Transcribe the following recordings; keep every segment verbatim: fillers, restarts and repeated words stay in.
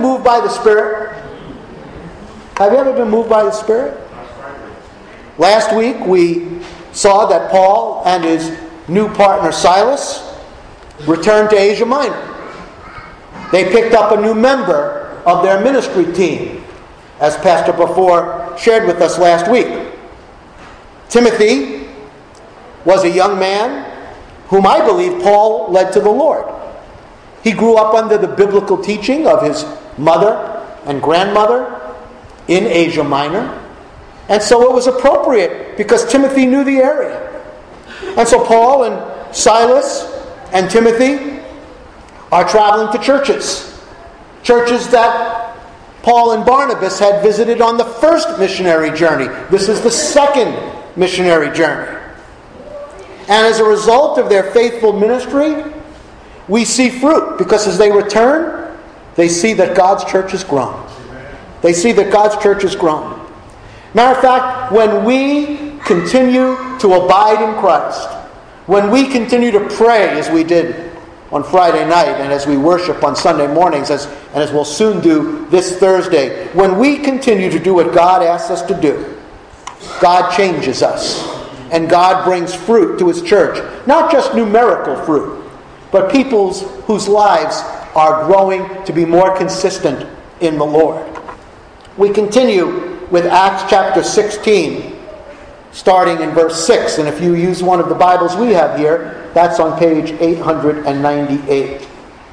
moved by the Spirit? Have you ever been moved by the Spirit? Last week we saw that Paul and his new partner Silas returned to Asia Minor. They picked up a new member of their ministry team, as Pastor Before shared with us last week. Timothy was a young man whom I believe Paul led to the Lord. He grew up under the biblical teaching of his mother and grandmother in Asia Minor. And so it was appropriate because Timothy knew the area. And so Paul and Silas and Timothy are traveling to churches. Churches that Paul and Barnabas had visited on the first missionary journey. This is the second missionary journey. And as a result of their faithful ministry, we see fruit. Because as they return, they see that God's church has grown. They see that God's church has grown. Matter of fact, when we continue to abide in Christ, when we continue to pray as we did on Friday night and as we worship on Sunday mornings, as, and as we'll soon do this Thursday, when we continue to do what God asks us to do, God changes us. And God brings fruit to His church. Not just numerical fruit, but people's whose lives are growing to be more consistent in the Lord. We continue with Acts chapter sixteen, starting in verse six. And if you use one of the Bibles we have here, that's on page eight hundred ninety-eight.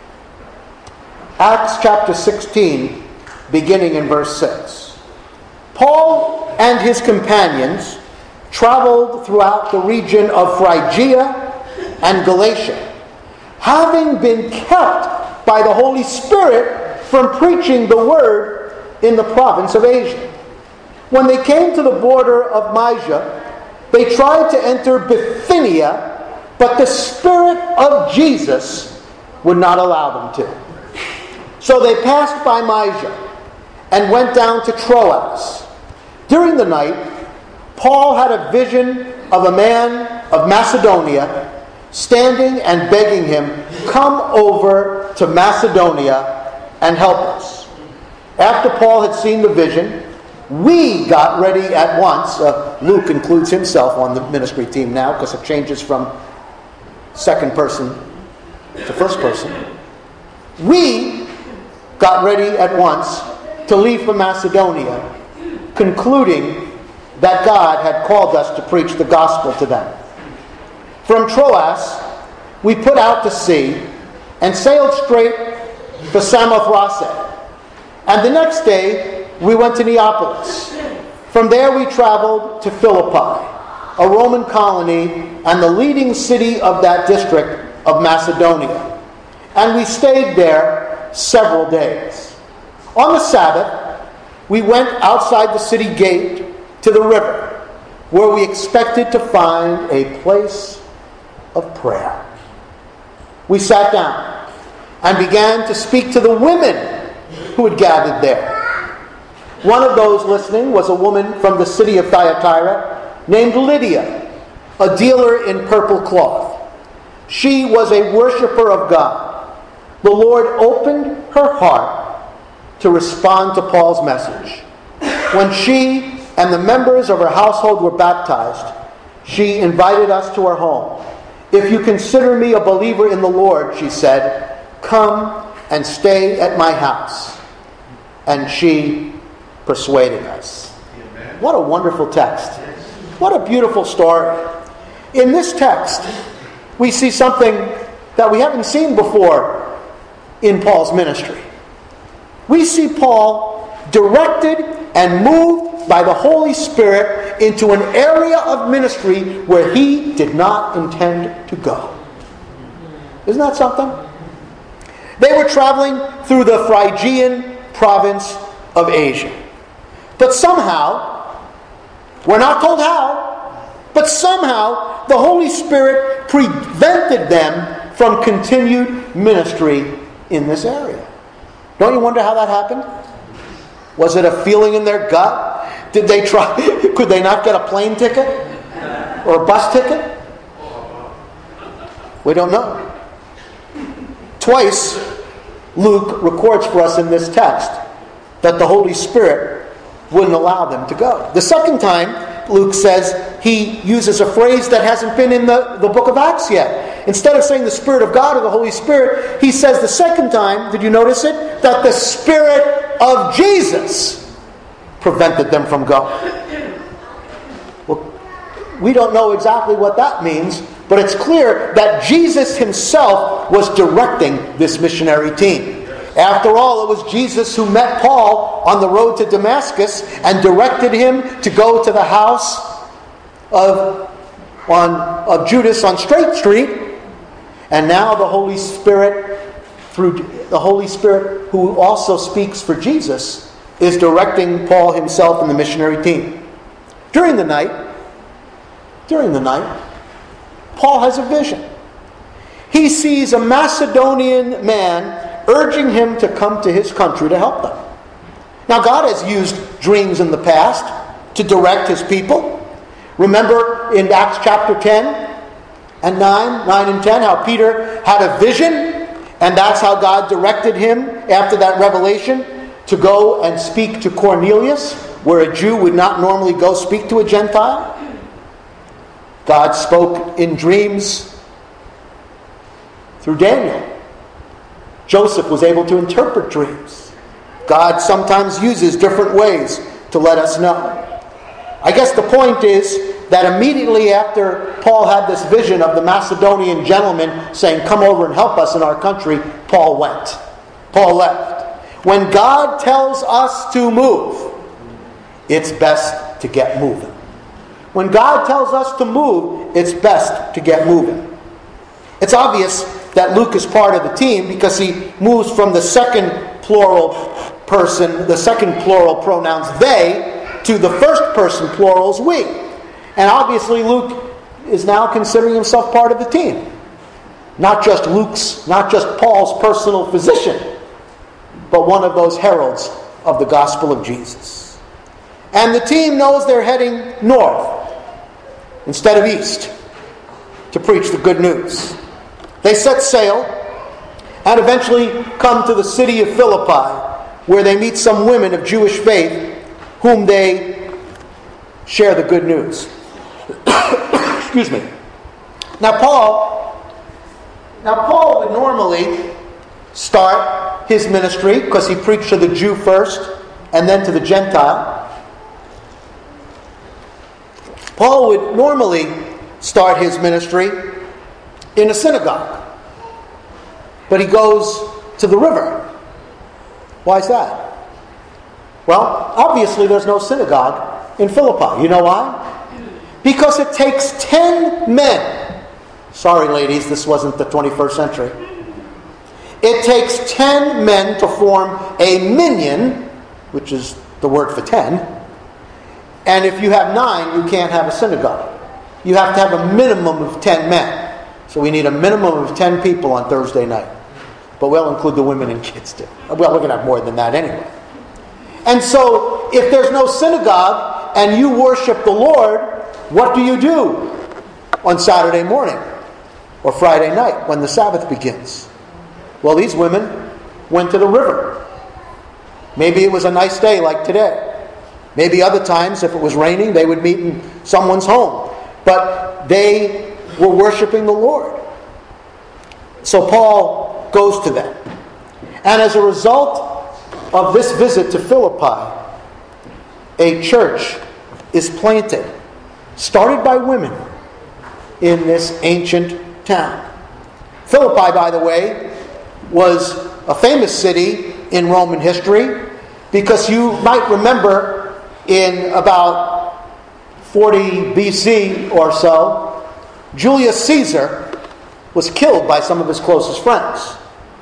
Acts chapter sixteen, beginning in verse six. Paul and his companions traveled throughout the region of Phrygia and Galatia, having been kept by the Holy Spirit from preaching the word in the province of Asia. When they came to the border of Mysia, they tried to enter Bithynia, but the Spirit of Jesus would not allow them to. So they passed by Mysia and went down to Troas. During the night, Paul had a vision of a man of Macedonia standing and begging him, "Come over to Macedonia and help us." After Paul had seen the vision, we got ready at once. Uh, Luke includes himself on the ministry team now because it changes from second person to first person. We got ready at once to leave for Macedonia, concluding that God had called us to preach the gospel to them. From Troas, we put out to sea and sailed straight for Samothrace. And the next day, we went to Neapolis. From there, we traveled to Philippi, a Roman colony and the leading city of that district of Macedonia. And we stayed there several days. On the Sabbath, we went outside the city gate to the river, where we expected to find a place of prayer. We sat down and began to speak to the women who had gathered there. One of those listening was a woman from the city of Thyatira named Lydia, a dealer in purple cloth. She was a worshiper of God. The Lord opened her heart to respond to Paul's message. When she and the members of her household were baptized, she invited us to her home. "If you consider me a believer in the Lord," she said, "come and stay at my house." And she persuaded us. Amen. What a wonderful text. What a beautiful story. In this text, we see something that we haven't seen before in Paul's ministry. We see Paul directed and moved by the Holy Spirit into an area of ministry where he did not intend to go. Isn't that something? They were traveling through the Phrygian province of Asia. But somehow, we're not told how, but somehow the Holy Spirit prevented them from continued ministry in this area. Don't you wonder how that happened? Was it a feeling in their gut? Did they try? Could they not get a plane ticket or a bus ticket? We don't know. Twice Luke records for us in this text that the Holy Spirit wouldn't allow them to go. The second time, Luke says he uses a phrase that hasn't been in the, the book of Acts yet. Instead of saying the Spirit of God or the Holy Spirit, he says the second time, did you notice it? That the Spirit of Jesus prevented them from going. Well, we don't know exactly what that means, but it's clear that Jesus himself was directing this missionary team. After all, it was Jesus who met Paul on the road to Damascus and directed him to go to the house of, on, of Judas on Straight Street. And now the Holy Spirit, through the Holy Spirit who also speaks for Jesus, is directing Paul himself and the missionary team. During the night, during the night, Paul has a vision. He sees a Macedonian man urging him to come to his country to help them. Now, God has used dreams in the past to direct his people. Remember in Acts chapter ten and nine, nine and ten, how Peter had a vision, and that's how God directed him after that revelation to go and speak to Cornelius, where a Jew would not normally go speak to a Gentile. God spoke in dreams through Daniel. Joseph was able to interpret dreams. God sometimes uses different ways to let us know. I guess the point is that immediately after Paul had this vision of the Macedonian gentleman saying, "Come over and help us in our country," Paul went. Paul left. When God tells us to move, it's best to get moving. When God tells us to move, it's best to get moving. It's obvious that Luke is part of the team because he moves from the second plural person, the second plural pronouns they, to the first person plurals we. And obviously Luke is now considering himself part of the team. Not just Luke's, not just Paul's personal physician, but one of those heralds of the gospel of Jesus. And the team knows they're heading north instead of east to preach the good news. They set sail and eventually come to the city of Philippi, where they meet some women of Jewish faith whom they share the good news. Excuse me. Now Paul, now Paul would normally start his ministry because he preached to the Jew first and then to the Gentile. Paul would normally start his ministry in a synagogue. But he goes to the river. Why is that? Well, obviously there's no synagogue in Philippi. You know why? Because it takes ten men. Sorry, ladies, this wasn't the twenty-first century. It takes ten men to form a minyan, which is the word for ten. And if you have nine, you can't have a synagogue. You have to have a minimum of ten men. So we need a minimum of ten people on Thursday night. But we'll include the women and kids too. Well, we're going to have more than that anyway. And so, if there's no synagogue and you worship the Lord, what do you do on Saturday morning or Friday night when the Sabbath begins? Well, these women went to the river. Maybe it was a nice day like today. Maybe other times, if it was raining, they would meet in someone's home. But they were worshiping the Lord. So Paul goes to them. And as a result of this visit to Philippi, a church is planted, started by women, in this ancient town. Philippi, by the way, was a famous city in Roman history because you might remember in about forty B C or so, Julius Caesar was killed by some of his closest friends.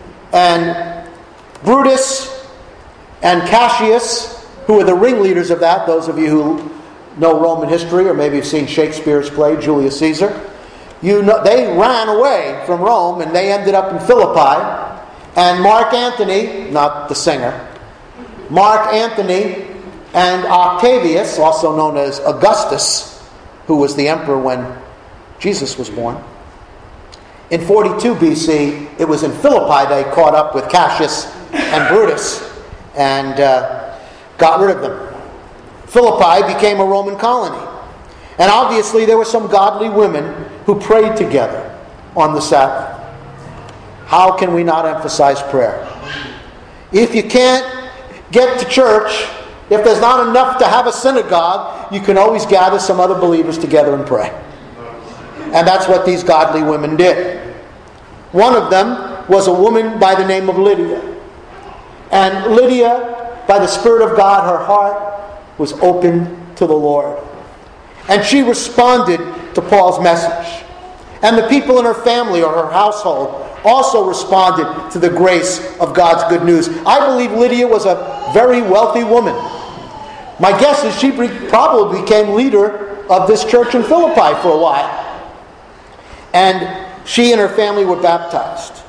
And Brutus and Cassius, who were the ringleaders of that, those of you who know Roman history or maybe have seen Shakespeare's play, Julius Caesar, you know, they ran away from Rome and they ended up in Philippi. And Mark Antony, not the singer, Mark Antony and Octavius, also known as Augustus, who was the emperor when Jesus was born, In forty-two B C, it was in Philippi they caught up with Cassius and Brutus and uh, got rid of them. Philippi became a Roman colony. And obviously there were some godly women who prayed together on the Sabbath. How can we not emphasize prayer? If you can't get to church, if there's not enough to have a synagogue, you can always gather some other believers together and pray. And that's what these godly women did. One of them was a woman by the name of Lydia. And Lydia, by the Spirit of God, her heart was open to the Lord. And she responded to Paul's message. And the people in her family or her household also responded to the grace of God's good news. I believe Lydia was a very wealthy woman. My guess is she probably became leader of this church in Philippi for a while. And she and her family were baptized.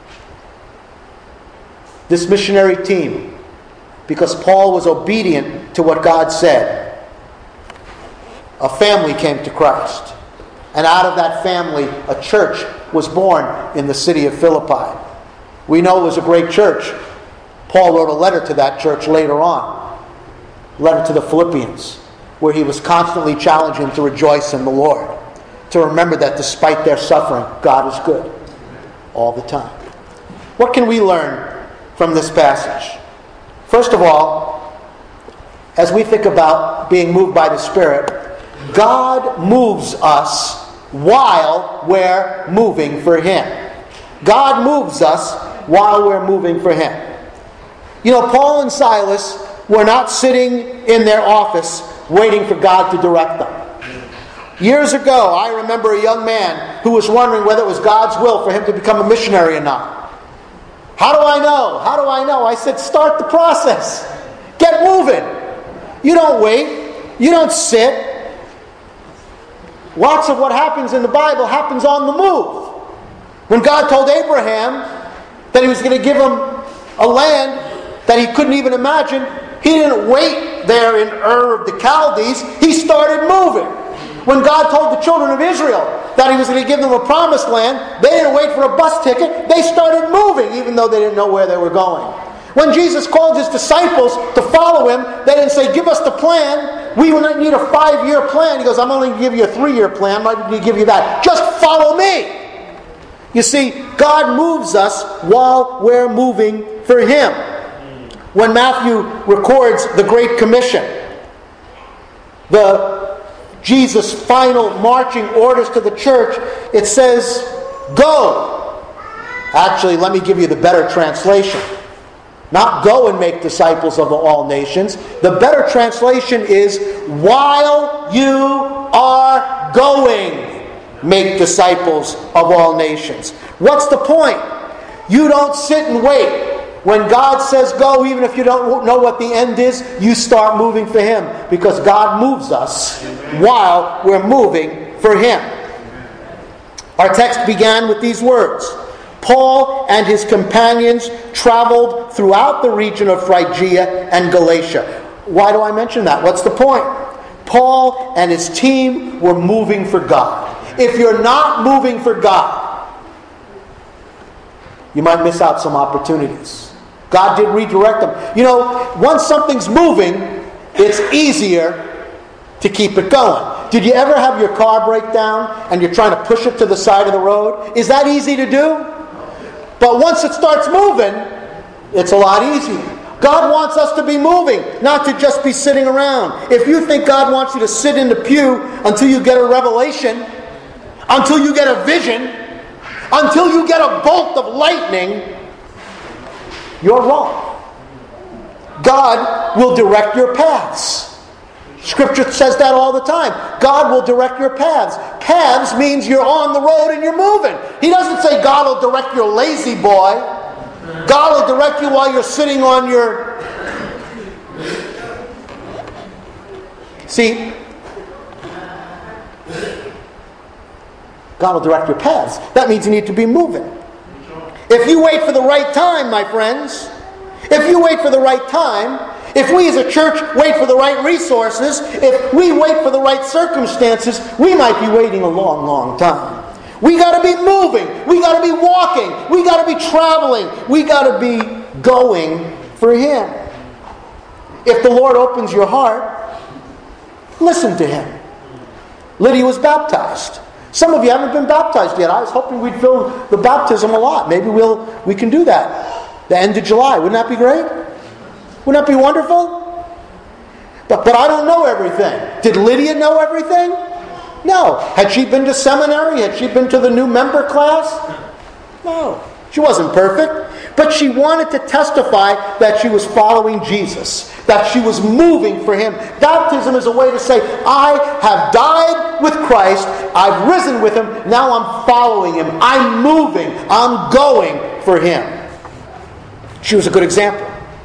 This missionary team, because Paul was obedient to what God said, a family came to Christ. And out of that family, a church was born in the city of Philippi. We know it was a great church. Paul wrote a letter to that church later on, a letter to the Philippians, where he was constantly challenging them to rejoice in the Lord, to remember that despite their suffering, God is good all the time. What can we learn from this passage? First of all, as we think about being moved by the Spirit, God moves us while we're moving for Him. God moves us while we're moving for Him. You know, Paul and Silas were not sitting in their office waiting for God to direct them. Years ago, I remember a young man who was wondering whether it was God's will for him to become a missionary or not. How do I know? How do I know? I said, start the process. Get moving. You don't wait. You don't sit. Lots of what happens in the Bible happens on the move. When God told Abraham that He was going to give him a land that he couldn't even imagine, He didn't wait there in Ur of the Chaldees. He started moving. When God told the children of Israel that He was going to give them a promised land, they didn't wait for a bus ticket. They started moving even though they didn't know where they were going. When Jesus called His disciples to follow Him, they didn't say, give us the plan. We need a five-year plan. He goes, I'm only going to give you a three-year plan. Why did He give you that? Just follow me. You see, God moves us while we're moving for Him. When Matthew records the Great Commission, the Jesus' final marching orders to the church, it says, go. Actually, let me give you the better translation. Not go and make disciples of all nations. The better translation is, while you are going, make disciples of all nations. What's the point? You don't sit and wait. When God says go, even if you don't know what the end is, you start moving for Him. Because God moves us while we're moving for Him. Our text began with these words. Paul and his companions traveled throughout the region of Phrygia and Galatia. Why do I mention that? What's the point? Paul and his team were moving for God. If you're not moving for God, you might miss out some opportunities. God did redirect them. You know, once something's moving, it's easier to keep it going. Did you ever have your car break down and you're trying to push it to the side of the road? Is that easy to do? But once it starts moving, it's a lot easier. God wants us to be moving, not to just be sitting around. If you think God wants you to sit in the pew until you get a revelation, until you get a vision, until you get a bolt of lightning, you're wrong. God will direct your paths. Scripture says that all the time. God will direct your paths. Paths means you're on the road and you're moving. He doesn't say God will direct your lazy boy. God will direct you while you're sitting on your... See, God will direct your paths. That means you need to be moving. If you wait for the right time, my friends, if you wait for the right time, if we as a church wait for the right resources, if we wait for the right circumstances, we might be waiting a long, long time. We got to be moving. We got to be walking. We got to be traveling. We got to be going for Him. If the Lord opens your heart, listen to Him. Lydia was baptized. Some of you haven't been baptized yet. I was hoping we'd fill the baptism a lot. Maybe we'll we can do that. The end of July. Wouldn't that be great? Wouldn't that be wonderful? But, but I don't know everything. Did Lydia know everything? No. Had she been to seminary? Had she been to the new member class? No. She wasn't perfect. But she wanted to testify that she was following Jesus, that she was moving for Him. Baptism is a way to say, I have died with Christ, I've risen with Him, now I'm following Him, I'm moving, I'm going for Him. She was a good example.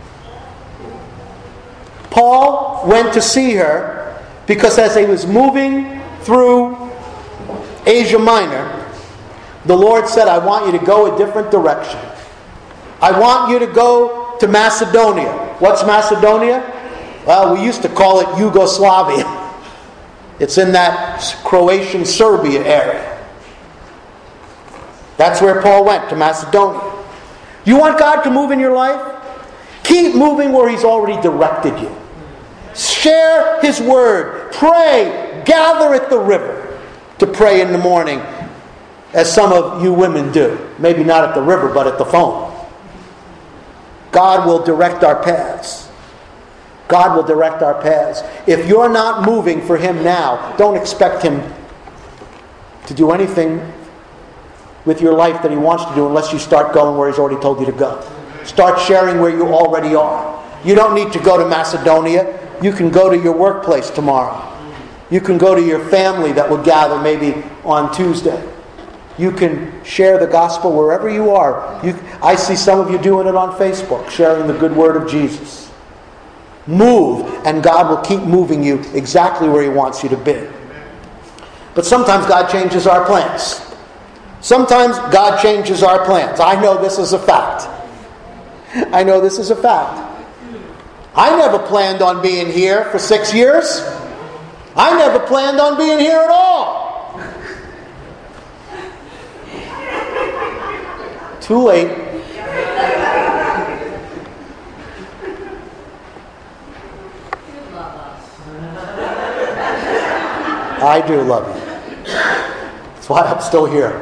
Paul went to see her because as he was moving through Asia Minor, the Lord said, I want you to go a different direction. I want you to go to Macedonia. What's Macedonia? Well, we used to call it Yugoslavia. It's in that Croatian Serbia area. That's where Paul went, to Macedonia. You want God to move in your life? Keep moving where He's already directed you. Share His Word. Pray. Gather at the river to pray in the morning, as some of you women do. Maybe not at the river, but at the phone. God will direct our paths. God will direct our paths. If you're not moving for Him now, don't expect Him to do anything with your life that He wants to do unless you start going where He's already told you to go. Start sharing where you already are. You don't need to go to Macedonia. You can go to your workplace tomorrow. You can go to your family that will gather maybe on Tuesday. You can share the gospel wherever you are. You, I see some of you doing it on Facebook, sharing the good word of Jesus. Move, and God will keep moving you exactly where He wants you to be. But sometimes God changes our plans. Sometimes God changes our plans. I know this is a fact. I know this is a fact. I never planned on being here for six years. I never planned on being here at all. Too late. I do love you. That's why I'm still here.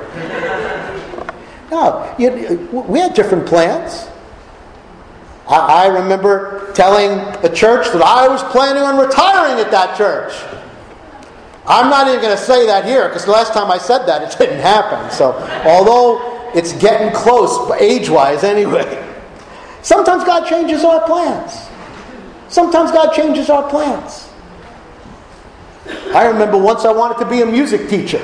No, you, we had different plans. I, I remember telling a church that I was planning on retiring at that church. I'm not even going to say that here because the last time I said that, it didn't happen. So, although it's getting close, age-wise anyway. Sometimes God changes our plans. Sometimes God changes our plans. I remember once I wanted to be a music teacher.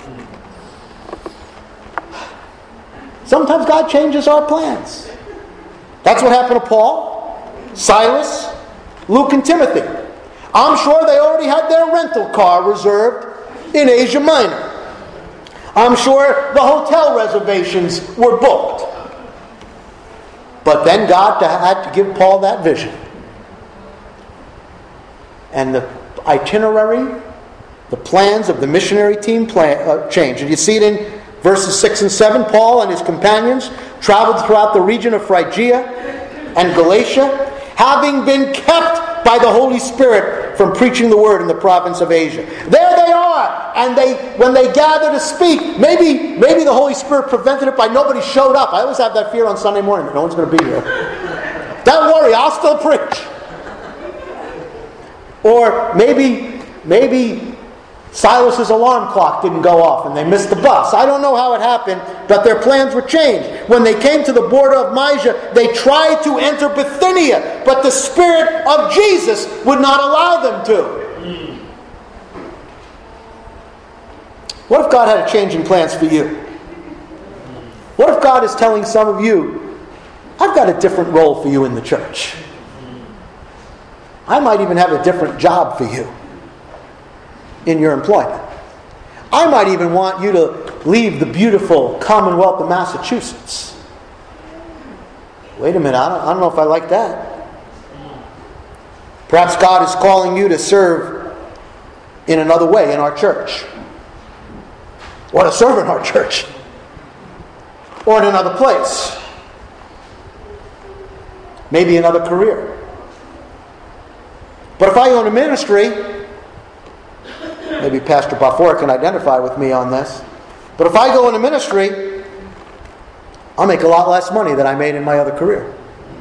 Sometimes God changes our plans. That's what happened to Paul, Silas, Luke, and Timothy. I'm sure they already had their rental car reserved in Asia Minor. I'm sure the hotel reservations were booked. But then God had to give Paul that vision. And the itinerary, the plans of the missionary team plan, uh, changed. And you see it in verses six and seven. Paul and his companions traveled throughout the region of Phrygia and Galatia, having been kept by the Holy Spirit from preaching the word in the province of Asia. There they are, and they when they gather to speak, maybe maybe the Holy Spirit prevented it by nobody showed up. I always have that fear on Sunday morning that no one's going to be here. Don't worry, I'll still preach. Or maybe maybe Silas's alarm clock didn't go off and they missed the bus. I don't know how it happened, but their plans were changed. When they came to the border of Mysia, they tried to enter Bithynia, but the Spirit of Jesus would not allow them to. What if God had a change in plans for you? What if God is telling some of you, I've got a different role for you in the church. I might even have a different job for you in your employment. I might even want you to leave the beautiful Commonwealth of Massachusetts. Wait a minute, I don't, I don't know if I like that. Perhaps God is calling you to serve in another way in our church. or to serve in our church, or in another place, maybe another career. But if I own a ministry, maybe Pastor Buffour can identify with me on this, but if I go in a ministry, I'll make a lot less money than I made in my other career.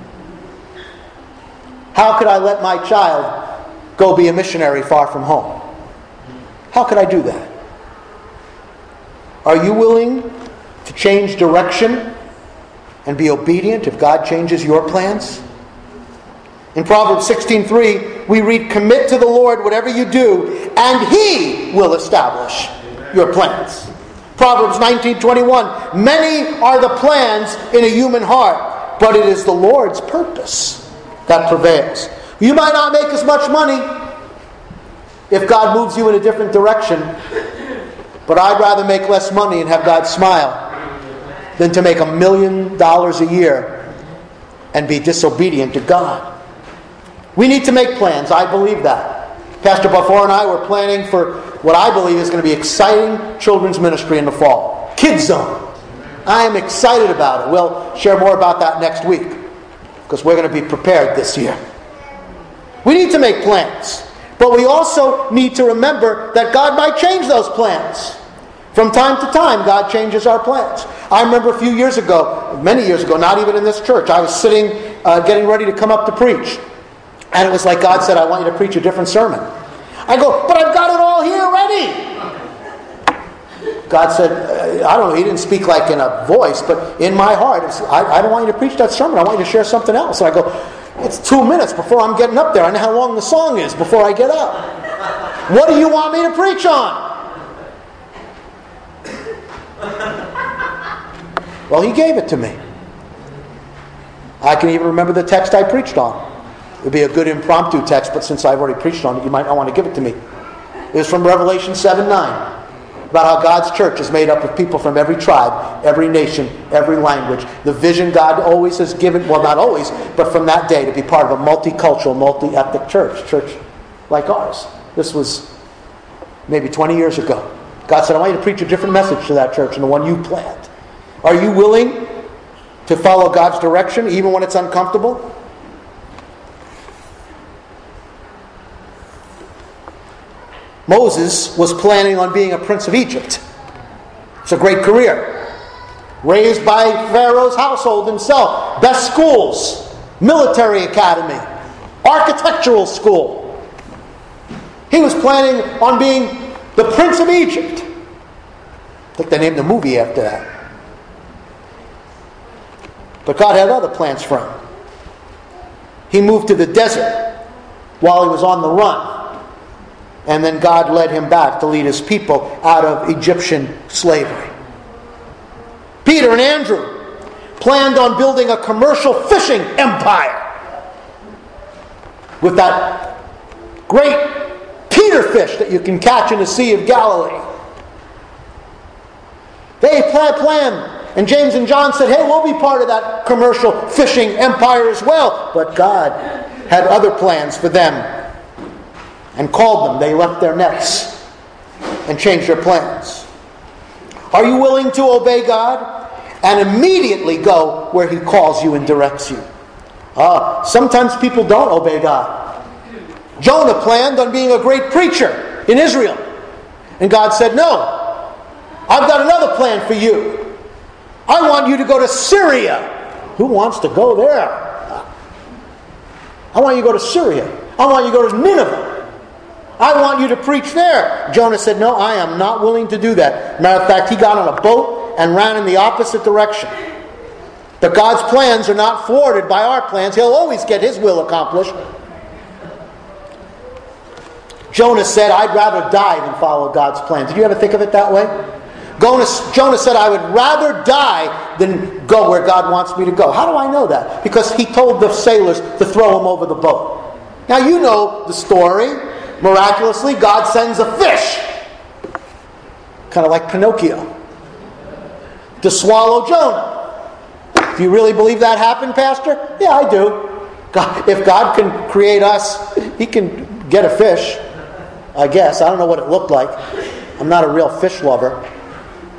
How could I let my child go be a missionary far from home? How could I do that? Are you willing to change direction and be obedient if God changes your plans? In Proverbs sixteen three, we read, "Commit to the Lord whatever you do, and He will establish your plans." Proverbs nineteen twenty-one, "Many are the plans in a human heart, but it is the Lord's purpose that prevails." You might not make as much money if God moves you in a different direction, but I'd rather make less money and have God smile than to make a million dollars a year and be disobedient to God. We need to make plans. I believe that. Pastor Buffour and I were planning for what I believe is going to be exciting children's ministry in the fall. Kids Zone. I am excited about it. We'll share more about that next week because we're going to be prepared this year. We need to make plans. But we also need to remember that God might change those plans. From time to time, God changes our plans. I remember a few years ago, many years ago, not even in this church, I was sitting, uh, getting ready to come up to preach. And it was like God said, "I want you to preach a different sermon." I go, "But I've got it all here ready." God said, I don't know, He didn't speak like in a voice, but in my heart, it's, I, I don't want you to preach that sermon. I want you to share something else. And I go, "It's two minutes before I'm getting up there. I know how long the song is before I get up. What do you want me to preach on?" Well, He gave it to me. I can even remember the text I preached on. It would be a good impromptu text, but since I've already preached on it, you might not want to give it to me. It was from Revelation seven nine, about how God's church is made up of people from every tribe, every nation, every language. The vision God always has given, well, not always, but from that day, to be part of a multicultural, multi-ethnic church, church like ours. This was maybe twenty years ago. God said, "I want you to preach a different message to that church than the one you planned." Are you willing to follow God's direction, even when it's uncomfortable? Moses was planning on being a prince of Egypt. It's a great career. Raised by Pharaoh's household himself. Best schools. Military academy. Architectural school. He was planning on being the Prince of Egypt. I think they named the movie after that. But God had other plans for him. He moved to the desert while he was on the run. And then God led him back to lead His people out of Egyptian slavery. Peter and Andrew planned on building a commercial fishing empire with that great Peter fish that you can catch in the Sea of Galilee. They had planned, and James and John said, "Hey, we'll be part of that commercial fishing empire as well." But God had other plans for them and called them. They left their nets and changed their plans. Are you willing to obey God and immediately go where He calls you and directs you? Uh, sometimes people don't obey God. Jonah planned on being a great preacher in Israel. And God said, "No, I've got another plan for you. I want you to go to Syria." Who wants to go there? I want you to go to Syria. I want you to go to Nineveh. I want you to preach there. Jonah said, "No, I am not willing to do that." Matter of fact, he got on a boat and ran in the opposite direction. But God's plans are not thwarted by our plans. He'll always get His will accomplished. Jonah said, "I'd rather die than follow God's plan." Did you ever think of it that way? Jonah said, "I would rather die than go where God wants me to go." How do I know that? Because he told the sailors to throw him over the boat. Now you know the story. Miraculously, God sends a fish, kind of like Pinocchio, to swallow Jonah. Do you really believe that happened, Pastor? Yeah, I do. God, if God can create us, He can get a fish, I guess. I don't know what it looked like. I'm not a real fish lover.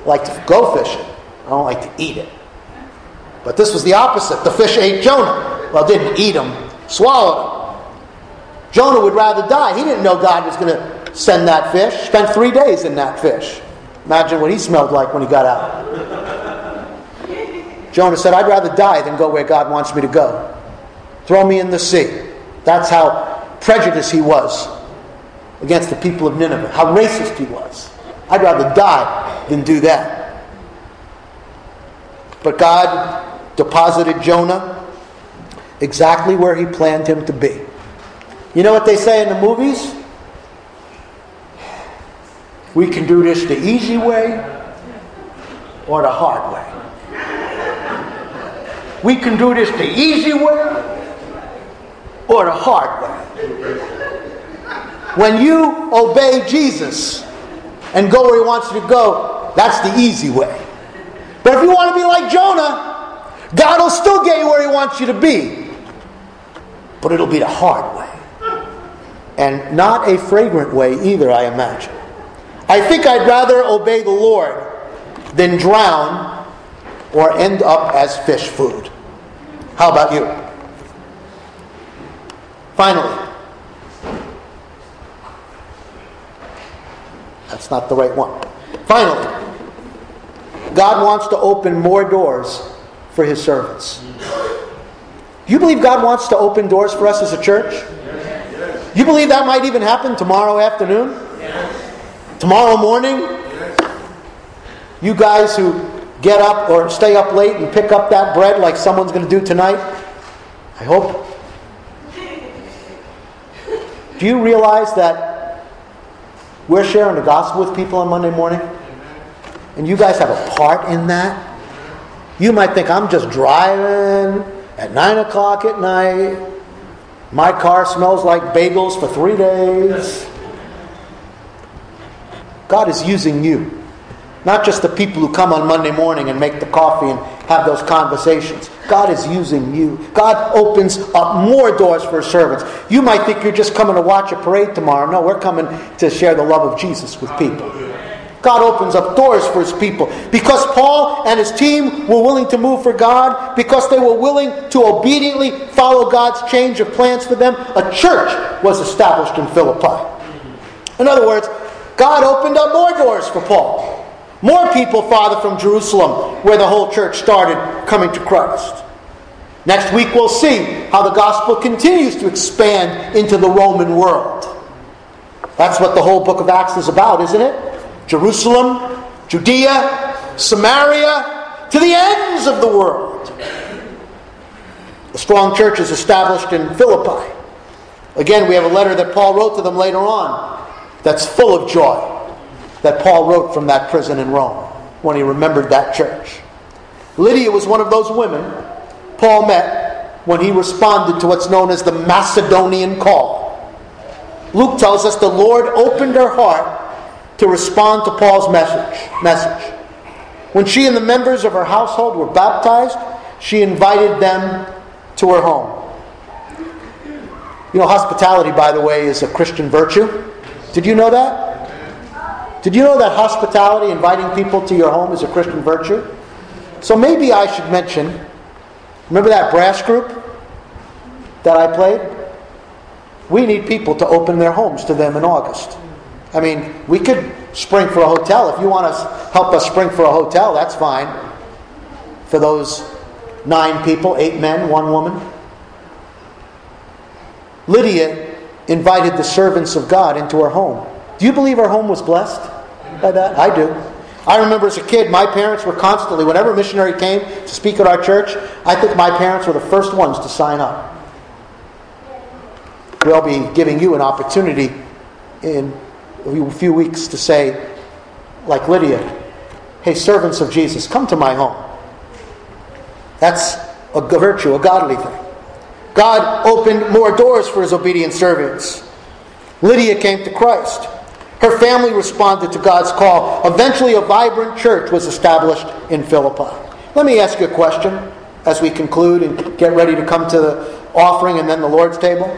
like to go fishing. I don't like to eat it. But this was the opposite. The fish ate Jonah. Well, didn't eat him, swallowed him. Jonah would rather die. He didn't know God was going to send that fish. Spent three days in that fish. Imagine what he smelled like when he got out. Jonah said, I'd rather die than go where God wants me to go. Throw me in the sea. That's how prejudiced he was against the people of Nineveh. How racist he was. I'd rather die than do that. But God deposited Jonah exactly where he planned him to be. You know what they say in the movies? We can do this the easy way or the hard way. We can do this the easy way or the hard way. When you obey Jesus and go where he wants you to go, that's the easy way. But if you want to be like Jonah, God will still get you where he wants you to be. But it'll be the hard way. And not a fragrant way either, I imagine. I think I'd rather obey the Lord than drown or end up as fish food. How about you? Finally, that's not the right one. Finally, God wants to open more doors for his servants. Do you believe God wants to open doors for us as a church? Yes. You believe that might even happen tomorrow afternoon? Yes. Tomorrow morning? Yes. You guys who get up or stay up late and pick up that bread like someone's going to do tonight? I hope. Do you realize that we're sharing the gospel with people on Monday morning? And you guys have a part in that? You might think, I'm just driving at nine o'clock at night. My car smells like bagels for three days. God is using you. Not just the people who come on Monday morning and make the coffee and have those conversations. God is using you. God opens up more doors for his servants. You might think you're just coming to watch a parade tomorrow. No, we're coming to share the love of Jesus with people. God opens up doors for his people. Because Paul and his team were willing to move for God, because they were willing to obediently follow God's change of plans for them, a church was established in Philippi. In other words, God opened up more doors for Paul. More people farther from Jerusalem, where the whole church started coming to Christ. Next week we'll see how the gospel continues to expand into the Roman world. That's what the whole book of Acts is about, isn't it? Jerusalem, Judea, Samaria, to the ends of the world. A strong church is established in Philippi. Again, we have a letter that Paul wrote to them later on that's full of joy, that Paul wrote from that prison in Rome when he remembered that church. Lydia was one of those women Paul met when he responded to what's known as the Macedonian call. Luke tells us the Lord opened her heart to respond to Paul's message. message. When she and the members of her household were baptized, she invited them to her home. You know, hospitality, by the way, is a Christian virtue. Did you know that? Did you know that hospitality, inviting people to your home, is a Christian virtue? So maybe I should mention, remember that brass group that I played? We need people to open their homes to them in August. I mean, we could spring for a hotel. If you want to help us spring for a hotel, that's fine. For those nine people, eight men, one woman. Lydia invited the servants of God into her home. Do you believe her home was blessed by that? I do. I remember as a kid, my parents were constantly, whenever a missionary came to speak at our church, I think my parents were the first ones to sign up. We'll be giving you an opportunity in a few weeks to say, like Lydia, hey, servants of Jesus, come to my home. That's a virtue, a godly thing. God opened more doors for his obedient servants. Lydia came to Christ. Her family responded to God's call. Eventually, a vibrant church was established in Philippi. Let me ask you a question as we conclude and get ready to come to the offering and then the Lord's table.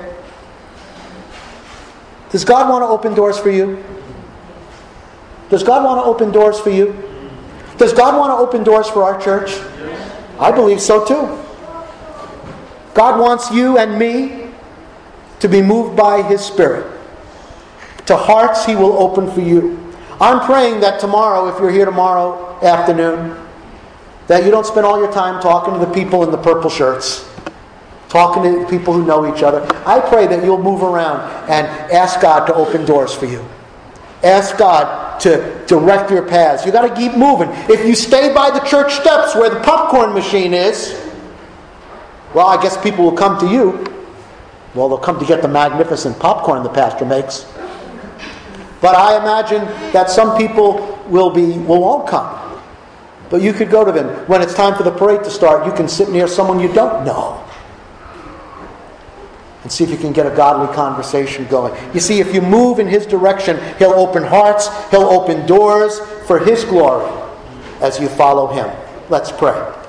Does God want to open doors for you? Does God want to open doors for you? Does God want to open doors for our church? I believe so too. God wants you and me to be moved by His Spirit. To hearts He will open for you. I'm praying that tomorrow, if you're here tomorrow afternoon, that you don't spend all your time talking to the people in the purple shirts, talking to people who know each other. I pray that you'll move around and ask God to open doors for you. Ask God to direct your paths. You've got to keep moving. If you stay by the church steps where the popcorn machine is, well, I guess people will come to you. Well, they'll come to get the magnificent popcorn the pastor makes. But I imagine that some people will be will won't come. But you could go to them. When it's time for the parade to start, you can sit near someone you don't know and see if you can get a godly conversation going. You see, if you move in His direction, He'll open hearts, He'll open doors for His glory as you follow Him. Let's pray.